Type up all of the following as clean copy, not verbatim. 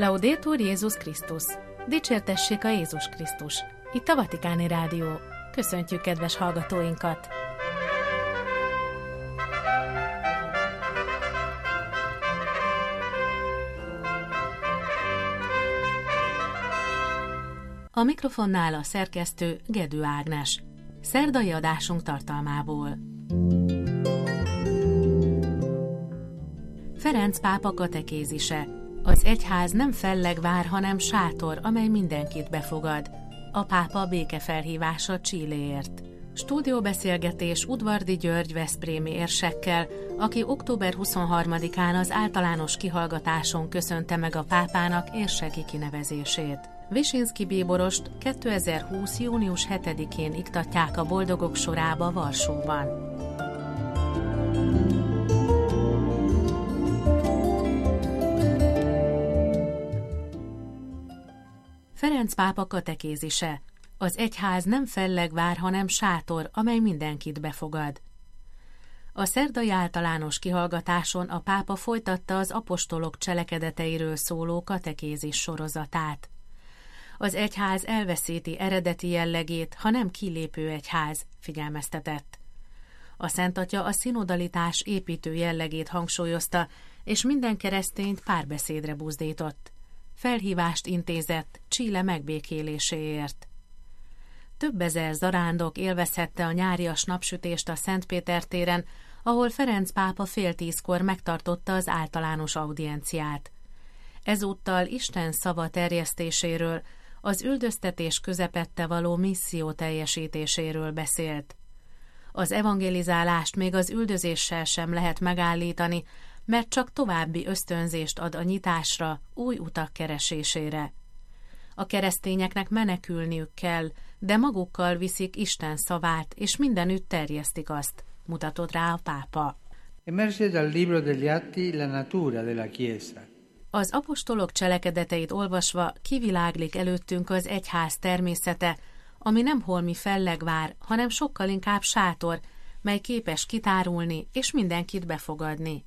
Laudetur Jézus Krisztus! Dicsértessék a Jézus Krisztus! Itt a Vatikáni Rádió. Köszöntjük kedves hallgatóinkat! A mikrofonnál a szerkesztő Gedő Ágnes. Szerdai adásunk tartalmából. Ferenc pápa katekézise. Az egyház nem fellegvár, hanem sátor, amely mindenkit befogad. A pápa békefelhívása Chiléért. Stúdióbeszélgetés Udvardi György veszprémi érsekkel, aki október 23-án az általános kihallgatáson köszönte meg a pápának érseki kinevezését. Visinszky bíborost 2020. június 7-én iktatják a boldogok sorába Varsóban. Ferenc pápa katekézise. Az egyház nem fellegvár, hanem sátor, amely mindenkit befogad. A szerdai általános kihallgatáson a pápa folytatta az apostolok cselekedeteiről szóló katekézis sorozatát. Az egyház elveszíti eredeti jellegét, ha nem kilépő egyház, figyelmeztetett. A Szent Atya a szinodalitás építő jellegét hangsúlyozta, és minden keresztényt párbeszédre buzdított. Felhívást intézett Chile megbékéléséért. Több ezer zarándok élvezhette a nyárias napsütést a Szent Péter téren, ahol Ferenc pápa 9:30 megtartotta az általános audienciát. Ezúttal Isten szava terjesztéséről, az üldöztetés közepette való misszió teljesítéséről beszélt. Az evangelizálást még az üldözéssel sem lehet megállítani, mert csak további ösztönzést ad a nyitásra, új utak keresésére. A keresztényeknek menekülniük kell, de magukkal viszik Isten szavát, és mindenütt terjesztik azt, mutatott rá a pápa. Emerge dal libro degli Atti la natura della Chiesa. Az apostolok cselekedeteit olvasva kiviláglik előttünk az egyház természete, ami nem holmi fellegvár, hanem sokkal inkább sátor, mely képes kitárulni és mindenkit befogadni.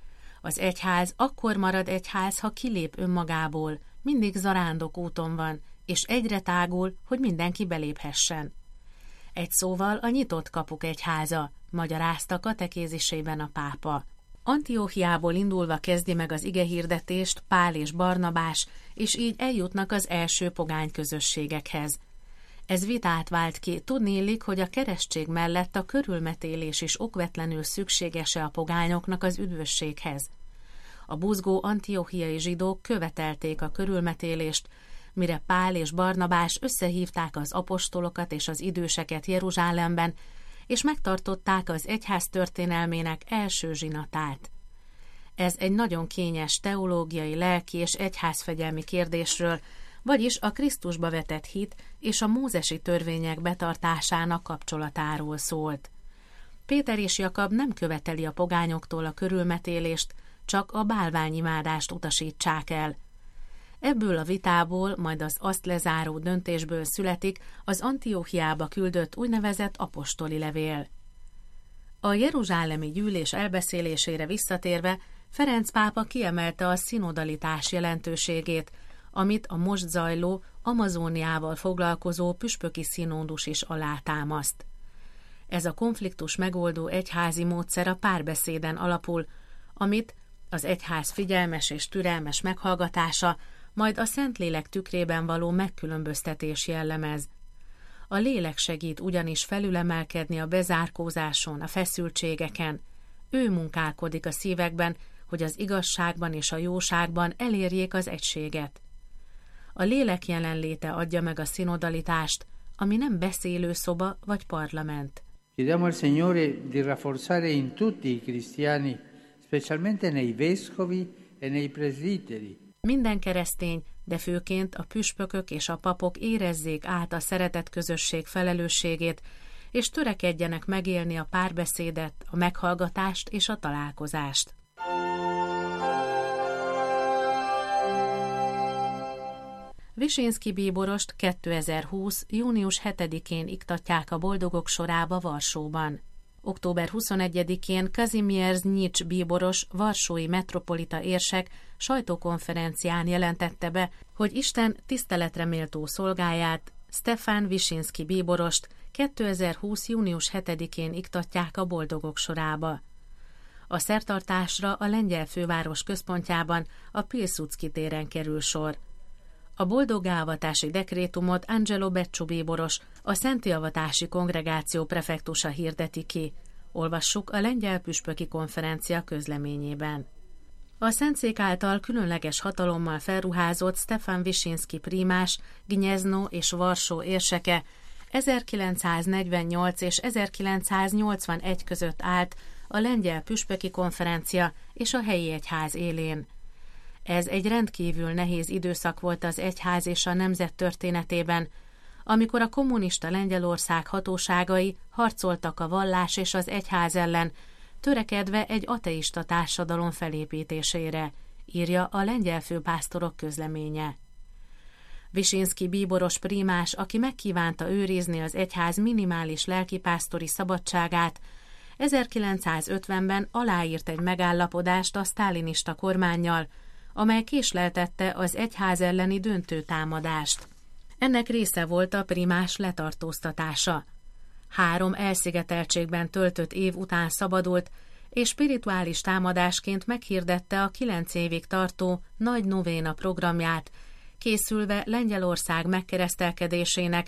Az egyház akkor marad egyház, ha kilép önmagából, mindig zarándok úton van, és egyre tágul, hogy mindenki beléphessen. Egy szóval a nyitott kapuk egyháza, magyarázta katekézisében a pápa. Antióchiából indulva kezdi meg az igehirdetést Pál és Barnabás, és így eljutnak az első pogány közösségekhez. Ez vitát vált ki, tudniillik, hogy a keresztség mellett a körülmetélés is okvetlenül szükséges-e a pogányoknak az üdvösséghez. A buzgó antióchiai zsidók követelték a körülmetélést, mire Pál és Barnabás összehívták az apostolokat és az időseket Jeruzsálemben, és megtartották az egyház történelmének első zsinatát. Ez egy nagyon kényes teológiai, lelki és egyházfegyelmi kérdésről, vagyis a Krisztusba vetett hit és a mózesi törvények betartásának kapcsolatáról szólt. Péter és Jakab nem követeli a pogányoktól a körülmetélést, csak a bálványimádást utasítsák el. Ebből a vitából, majd az azt lezáró döntésből születik az Antióchiába küldött úgynevezett apostoli levél. A jeruzsálemi gyűlés elbeszélésére visszatérve Ferenc pápa kiemelte a szinodalitás jelentőségét, amit a most zajló, Amazóniával foglalkozó püspöki színódus is alátámaszt. Ez a konfliktus megoldó egyházi módszer a párbeszéden alapul, amit az egyház figyelmes és türelmes meghallgatása, majd a Szentlélek tükrében való megkülönböztetés jellemez. A lélek segít ugyanis felülemelkedni a bezárkózáson, a feszültségeken. Ő munkálkodik a szívekben, hogy az igazságban és a jóságban elérjék az egységet. A lélek jelenléte adja meg a szinodalitást, ami nem beszélőszoba vagy parlament. Chiediamo al Signore di rafforzare in tutti i cristiani, specialmente nei vescovi e nei presbiteri. Minden keresztény, de főként a püspökök és a papok érezzék át a szeretett közösség felelősségét, és törekedjenek megélni a párbeszédet, a meghallgatást és a találkozást. Visinszky bíborost 2020. június 7-én iktatják a boldogok sorába Varsóban. Október 21-én Kazimierz Nyics bíboros, varsói metropolita érsek sajtókonferencián jelentette be, hogy Isten tiszteletre méltó szolgáját, Stefan Wyszynski bíborost 2020. június 7-én iktatják a boldogok sorába. A szertartásra a lengyel főváros központjában, a Pilsudski téren kerül sor. A boldoggá-avatási dekrétumot Angelo Becciu bíboros, a Szenti Avatási Kongregáció prefektusa hirdeti ki. Olvassuk a Lengyel Püspöki Konferencia közleményében. A Szentszék által különleges hatalommal felruházott Stefan Wyszynski prímás, Gnyezno és Varsó érseke 1948 és 1981 között állt a Lengyel Püspöki Konferencia és a helyi egyház élén. Ez egy rendkívül nehéz időszak volt az egyház és a nemzet történetében, amikor a kommunista Lengyelország hatóságai harcoltak a vallás és az egyház ellen, törekedve egy ateista társadalom felépítésére, írja a lengyel főpásztorok közleménye. Wyszynski bíboros prímás, aki megkívánta őrizni az egyház minimális lelkipásztori szabadságát, 1950-ben aláírt egy megállapodást a sztálinista kormánnyal, amely késleltette az egyház elleni döntő támadást. Ennek része volt a prímás letartóztatása. 3 elszigeteltségben töltött év után szabadult, és spirituális támadásként meghirdette a 9 évig tartó Nagy Novéna programját, készülve Lengyelország megkeresztelkedésének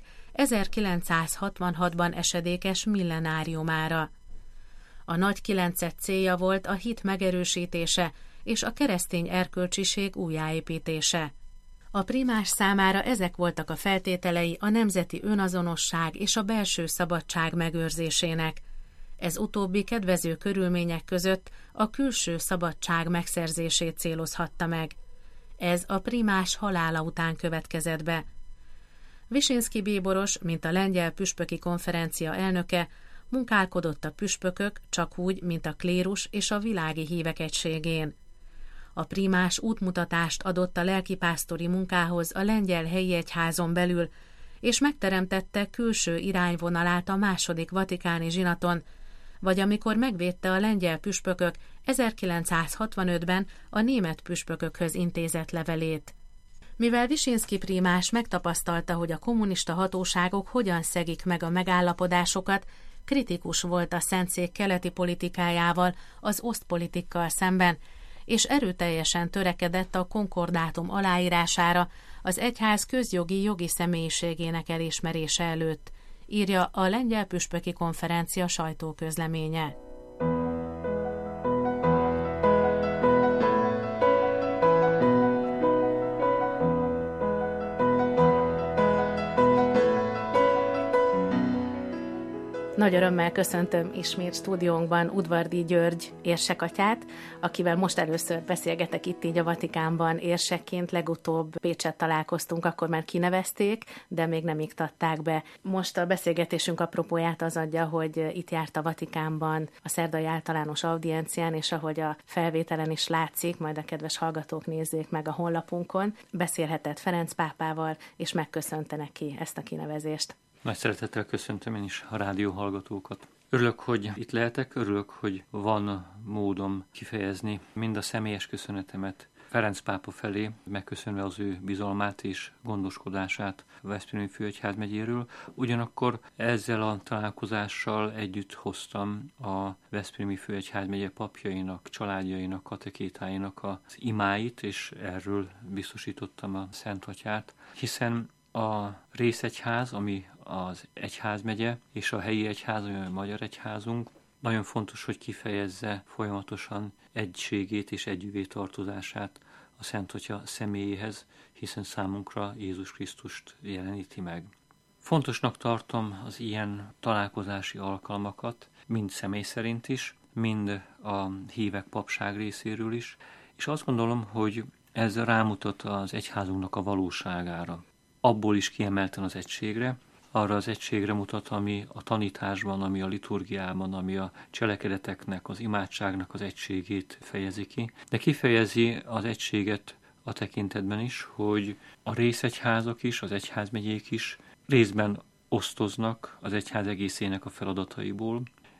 1966-ban esedékes millenáriumára. A Nagy Kilencet célja volt a hit megerősítése és a keresztény erkölcsiség újjáépítése. A prímás számára ezek voltak a feltételei a nemzeti önazonosság és a belső szabadság megőrzésének. Ez utóbbi kedvező körülmények között a külső szabadság megszerzését célozhatta meg. Ez a prímás halála után következett be. Wyszynski bíboros, mint a Lengyel Püspöki Konferencia elnöke, munkálkodott a püspökök csak úgy, mint a klérus és a világi hívek egységén. A prímás útmutatást adott a lelkipásztori munkához a lengyel helyi egyházon belül, és megteremtette külső irányvonalát a második vatikáni zsinaton, vagy amikor megvédte a lengyel püspökök 1965-ben a német püspökökhöz intézett levelét. Mivel Wyszynski prímás megtapasztalta, hogy a kommunista hatóságok hogyan szegik meg a megállapodásokat, kritikus volt a Szentszék keleti politikájával, az osztpolitikkal szemben, és erőteljesen törekedett a konkordátum aláírására az egyház közjogi jogi személyiségének elismerése előtt, írja a Lengyel Püspöki Konferencia sajtóközleménye. Nagy örömmel köszöntöm ismét stúdiónkban Udvardy György érsekatyát, akivel most először beszélgetek itt így a Vatikánban érsekként. Legutóbb Pécset találkoztunk, akkor már kinevezték, de még nem iktatták be. Most a beszélgetésünk apropóját az adja, hogy itt járt a Vatikánban a szerdai általános audiencián, és ahogy a felvételen is látszik, majd a kedves hallgatók nézzék meg a honlapunkon, beszélhetett Ferenc pápával, és megköszönte neki ezt a kinevezést. Nagy szeretettel köszöntöm én is a rádió hallgatókat. Örülök, hogy itt lehetek, örülök, hogy van módom kifejezni mind a személyes köszönetemet Ferenc pápa felé, megköszönve az ő bizalmát és gondoskodását a Veszprémi Főegyházmegyéről. Ugyanakkor ezzel a találkozással együtt hoztam a Veszprémi Főegyházmegye papjainak, családjainak, katekétáinak az imáit, és erről biztosítottam a Szent Atyát, hiszen a részegyház, ami az egyházmegye, és a helyi egyház, ami a magyar egyházunk, nagyon fontos, hogy kifejezze folyamatosan egységét és együvé tartozását a Szent Atya személyéhez, hiszen számunkra Jézus Krisztust jeleníti meg. Fontosnak tartom az ilyen találkozási alkalmakat, mind személy szerint is, mind a hívek papság részéről is, és azt gondolom, hogy ez rámutat az egyházunknak a valóságára. Abból is kiemelten az egységre, arra az egységre mutat, ami a tanításban, ami a liturgiában, ami a cselekedeteknek, az imádságnak az egységét fejezi ki, de kifejezi az egységet a tekintetben is, hogy a részegyházak is, az egyházmegyék is részben osztoznak az egyház egészének a feladataiból,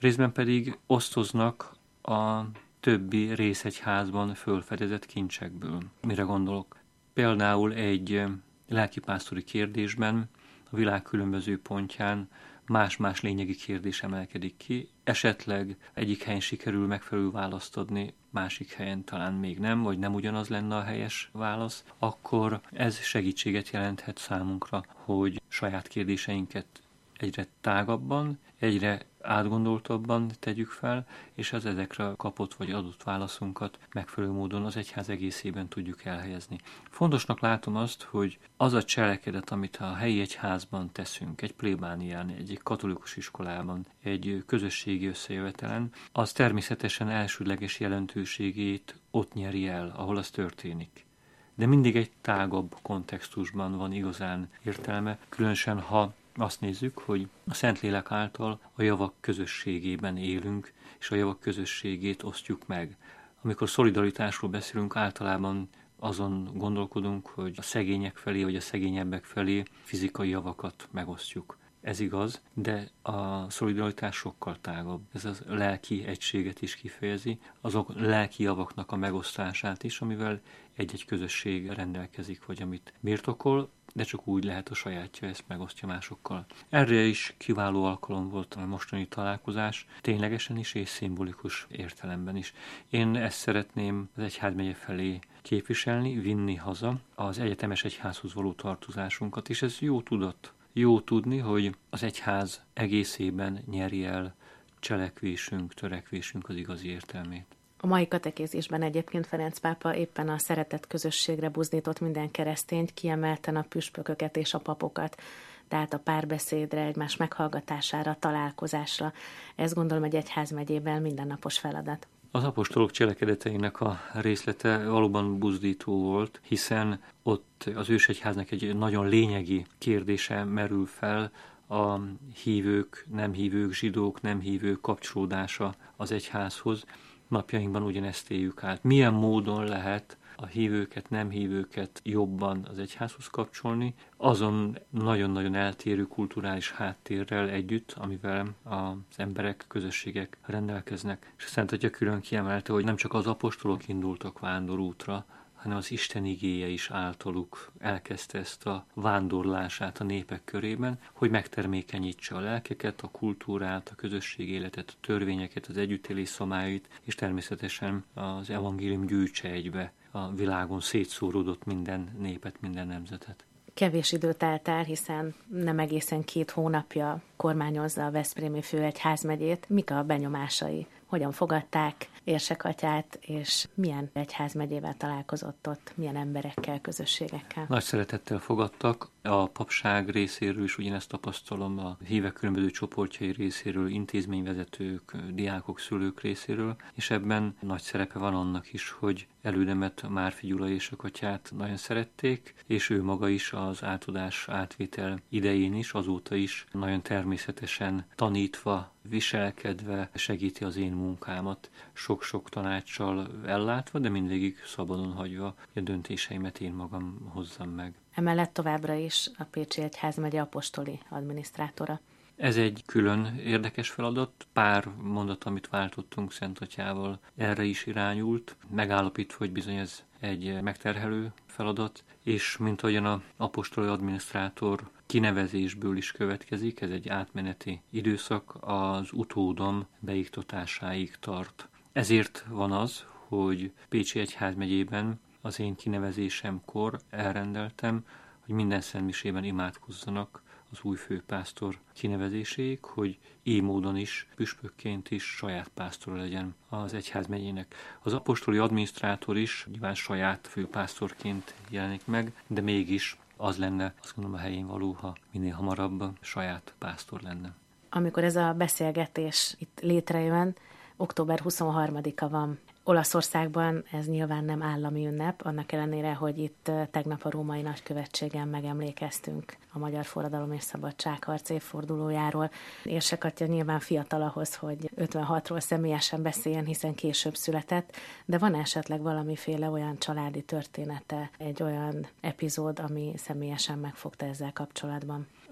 részben pedig osztoznak a többi részegyházban fölfedezett kincsekből. Mire gondolok? Például egy lelkipásztori kérdésben a világ különböző pontján más-más lényegi kérdés emelkedik ki, esetleg egyik helyen sikerül megfelelő választ adni, másik helyen talán még nem, vagy nem ugyanaz lenne a helyes válasz, akkor ez segítséget jelenthet számunkra, hogy saját kérdéseinket egyre tágabban, egyre átgondoltabban tegyük fel, és az ezekre kapott vagy adott válaszunkat megfelelő módon az egyház egészében tudjuk elhelyezni. Fontosnak látom azt, hogy az a cselekedet, amit a helyi egyházban teszünk, egy plébánián, egy katolikus iskolában, egy közösségi összejövetelen, az természetesen elsődleges jelentőségét ott nyeri el, ahol az történik. De mindig egy tágabb kontextusban van igazán értelme, különösen ha azt nézzük, hogy a Szentlélek által a javak közösségében élünk, és a javak közösségét osztjuk meg. Amikor szolidaritásról beszélünk, általában azon gondolkodunk, hogy a szegények felé, vagy a szegényebbek felé fizikai javakat megosztjuk. Ez igaz, de a szolidaritás sokkal tágabb. Ez a lelki egységet is kifejezi, azok lelki javaknak a megosztását is, amivel egy-egy közösség rendelkezik, vagy amit birtokol, de csak úgy lehet a sajátja, ezt megosztja másokkal. Erre is kiváló alkalom volt a mostani találkozás, ténylegesen is és szimbolikus értelemben is. Én ezt szeretném az egyházmegye felé képviselni, vinni haza az egyetemes egyházhoz való tartozásunkat, és ez jó tudat. Jó tudni, hogy az egyház egészében nyeri el cselekvésünk, törekvésünk az igazi értelmét. A mai katekézisben egyébként Ferenc pápa éppen a szeretet közösségre buzdított minden keresztényt, kiemelten a püspököket és a papokat, tehát a párbeszédre, egymás meghallgatására, találkozásra. Ez gondolom egy egyházmegyében mindennapos feladat. Az apostolok cselekedeteinek a részlete valóban buzdító volt, hiszen ott az ősegyháznak egy nagyon lényegi kérdése merül fel, a hívők, nem hívők, zsidók, nem hívők kapcsolódása az egyházhoz. Napjainkban ugyanezt éljük át. Milyen módon lehet a hívőket, nem hívőket jobban az egyházhoz kapcsolni, azon nagyon-nagyon eltérő kulturális háttérrel együtt, amivel az emberek, közösségek rendelkeznek. És a Szent Atya külön kiemelte, hogy nem csak az apostolok indultak vándorútra, hanem az Isten igéje is általuk elkezdte ezt a vándorlását a népek körében, hogy megtermékenyítse a lelkeket, a kultúrát, a közösség életet, a törvényeket, az együttélés szabályait, és természetesen az evangélium gyűjtse egybe a világon szétszóródott minden népet, minden nemzetet. Kevés idő telt el, hiszen nem egészen 2 hónapja kormányozza a veszprémi főegyházmegyét. Mik a benyomásai? Hogyan fogadták Érsegatyát, és milyen egyházmegyével találkozott ott, milyen emberekkel, közösségekkel? Nagy szeretettel fogadtak. A papság részéről is ugyanezt tapasztalom, a hívek különböző csoportjai részéről, intézményvezetők, diákok, szülők részéről, és ebben nagy szerepe van annak is, hogy elődemet Márfi Gyula Érsegatyát nagyon szerették, és ő maga is az átadás átvétel idején is, azóta is nagyon természetesen tanítva, viselkedve segíti az én munkámat, sok-sok tanácssal ellátva, de mindvégig szabadon hagyva, hogy a döntéseimet én magam hozzam meg. Emellett továbbra is a Pécsi Egyházmegye apostoli adminisztrátora. Ez egy külön érdekes feladat. Pár mondat, amit váltottunk Szent Atyával, erre is irányult, megállapítva, hogy bizony ez egy megterhelő feladat, és mint ahogyan az apostoli adminisztrátor kinevezésből is következik, ez egy átmeneti időszak, az utódom beiktatásáig tart. Ezért van az, hogy Pécsi Egyházmegyében az én kinevezésemkor elrendeltem, hogy minden szentmisében imádkozzanak az új főpásztor kinevezéséig, hogy így módon is, püspökként is saját pásztor legyen az egyházmegyének. Az apostoli adminisztrátor is nyilván saját főpásztorként jelenik meg, de mégis az lenne, azt gondolom, a helyén való, ha minél hamarabb saját pásztor lenne. Amikor ez a beszélgetés itt létrejön, október 23-a van. Olaszországban ez nyilván nem állami ünnep, annak ellenére, hogy itt tegnap a római nagykövetségen megemlékeztünk a Magyar Forradalom és Szabadságharc évfordulójáról. Érsekatya nyilván fiatal ahhoz, hogy 56-ról személyesen beszéljen, hiszen később született, de van esetleg valamiféle olyan családi története, egy olyan epizód, ami személyesen megfogta ezzel kapcsolatban?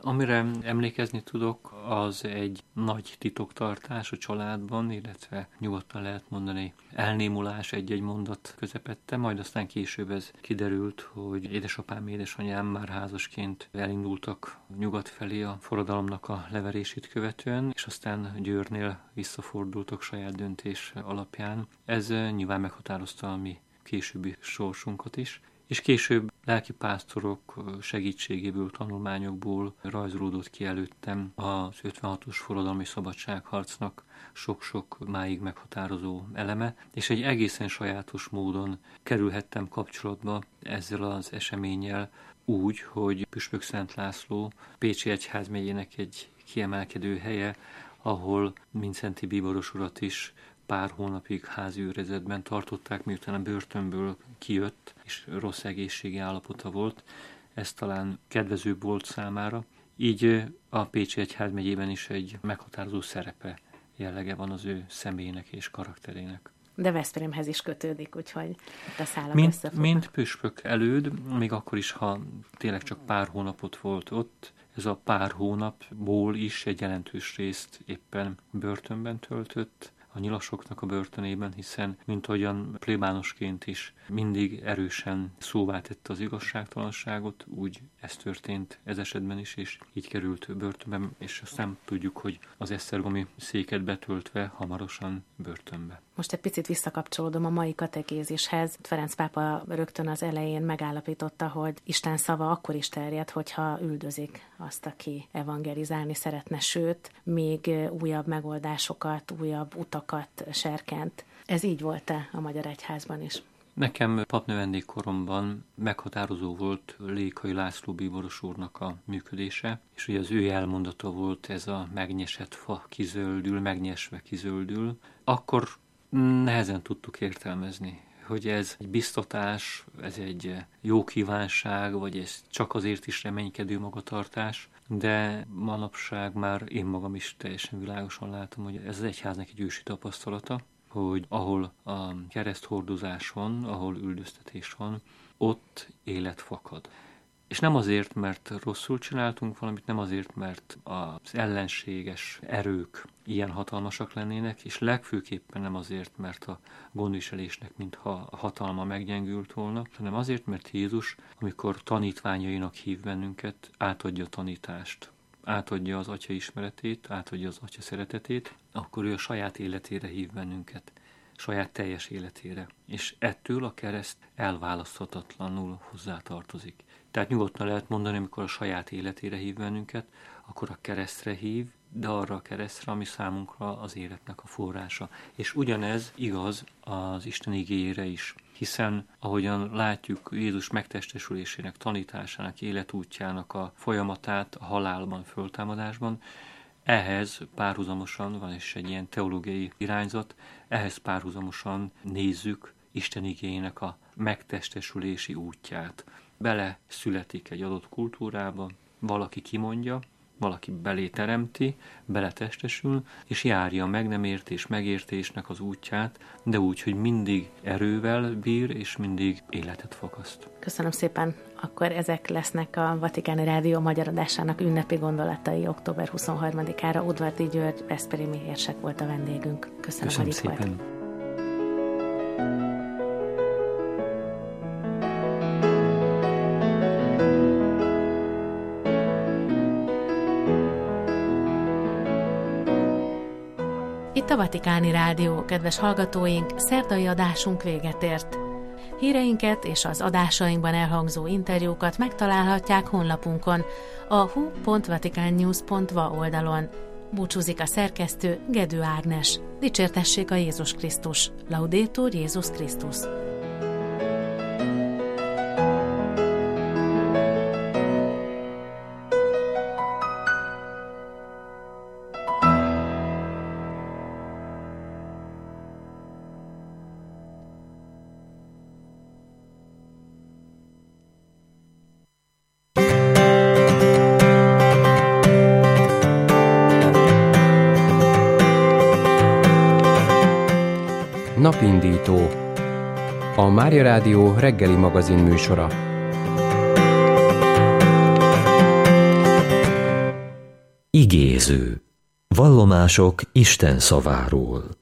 Amire emlékezni tudok, az egy nagy titoktartás a családban, illetve nyugodtan lehet mondani elnémulás egy-egy mondat közepette, majd aztán később ez kiderült, hogy édesapám, édesanyám már házasként elindultak nyugat felé a forradalomnak a leverését követően, és aztán Győrnél visszafordultak saját döntés alapján. Ez nyilván meghatározta a mi későbbi sorsunkat is. És később lelkipásztorok segítségéből, tanulmányokból rajzolódott ki előttem az 56-os forradalmi szabadságharcnak sok-sok máig meghatározó eleme, és egy egészen sajátos módon kerülhettem kapcsolatba ezzel az eseménnyel úgy, hogy Püspök Szent László Pécsi Egyházmegyének egy kiemelkedő helye, ahol Mindszenty bíboros urat is pár hónapig házi őrizetben tartották, miután a börtönből kijött, és rossz egészségi állapota volt. Ez talán kedvezőbb volt számára. Így a Pécsi Egyházmegyében is egy meghatározó szerepe, jellege van az ő személyének és karakterének. De Veszprémhez is kötődik, úgyhogy itt a szálak összefognak. Mint püspök előd, még akkor is, ha tényleg csak pár hónapot volt ott, ez a pár hónapból is egy jelentős részt éppen börtönben töltött, a nyilasoknak a börtönében, hiszen mint ahogyan plébánosként is mindig erősen szóvá tette az igazságtalanságot, úgy ez történt ez esetben is, és így került börtönbe, és aztán tudjuk, hogy az esztergomi széket betöltve hamarosan börtönbe. Most egy picit visszakapcsolódom a mai katekézishez. Ferenc pápa rögtön az elején megállapította, hogy Isten szava akkor is terjed, hogyha üldözik azt, aki evangelizálni szeretne, sőt, még újabb megoldásokat, újabb utakat serkent. Ez így volt-e a Magyar Egyházban is? Nekem papnövendék koromban meghatározó volt Lékai László bíboros úrnak a működése, és ugye az ő elmondata volt ez a megnyesett fa kizöldül, megnyesve kizöldül. Akkor nehezen tudtuk értelmezni, hogy ez egy biztatás, ez egy jó kívánság, vagy ez csak azért is reménykedő magatartás, de manapság már én magam is teljesen világosan látom, hogy ez az egyháznak egy ősi tapasztalata, hogy ahol a kereszthordozás van, ahol üldöztetés van, ott élet fakad. És nem azért, mert rosszul csináltunk valamit, nem azért, mert az ellenséges erők ilyen hatalmasak lennének, és legfőképpen nem azért, mert a gondviselésnek mintha a hatalma meggyengült volna, hanem azért, mert Jézus, amikor tanítványainak hív bennünket, átadja a tanítást, átadja az Atya ismeretét, átadja az Atya szeretetét, akkor ő a saját életére hív bennünket, saját teljes életére. És ettől a kereszt elválaszthatatlanul hozzátartozik. Tehát nyugodtan lehet mondani, amikor a saját életére hív bennünket, akkor a keresztre hív, de arra a keresztre, ami számunkra az életnek a forrása. És ugyanez igaz az Isten igéjére is. Hiszen, ahogyan látjuk Jézus megtestesülésének, tanításának, életútjának a folyamatát a halálban, föltámadásban, ehhez párhuzamosan, van is egy ilyen teológiai irányzat, ehhez párhuzamosan nézzük Isten igéjének a megtestesülési útját. Bele születik egy adott kultúrába, valaki kimondja, valaki belé teremti, beletestesül, és járja meg nem értés megértésnek az útját, de úgy, hogy mindig erővel bír, és mindig életet fakaszt. Köszönöm szépen. Akkor ezek lesznek a Vatikáni Rádió magyar adásának ünnepi gondolatai október 23-ára. Udvardy György veszprémi érsek volt a vendégünk. Köszönöm hogy itt szépen. Volt. Itt a Vatikáni Rádió, kedves hallgatóink, szerdai adásunk véget ért. Híreinket és az adásainkban elhangzó interjúkat megtalálhatják honlapunkon, a hu.vaticannews.va oldalon. Búcsúzik a szerkesztő, Gedő Ágnes. Dicsértessék a Jézus Krisztus. Laudetur Jézus Krisztus. Napindító. A Mária Rádió reggeli magazin műsora. Igéző. Vallomások Isten szaváról.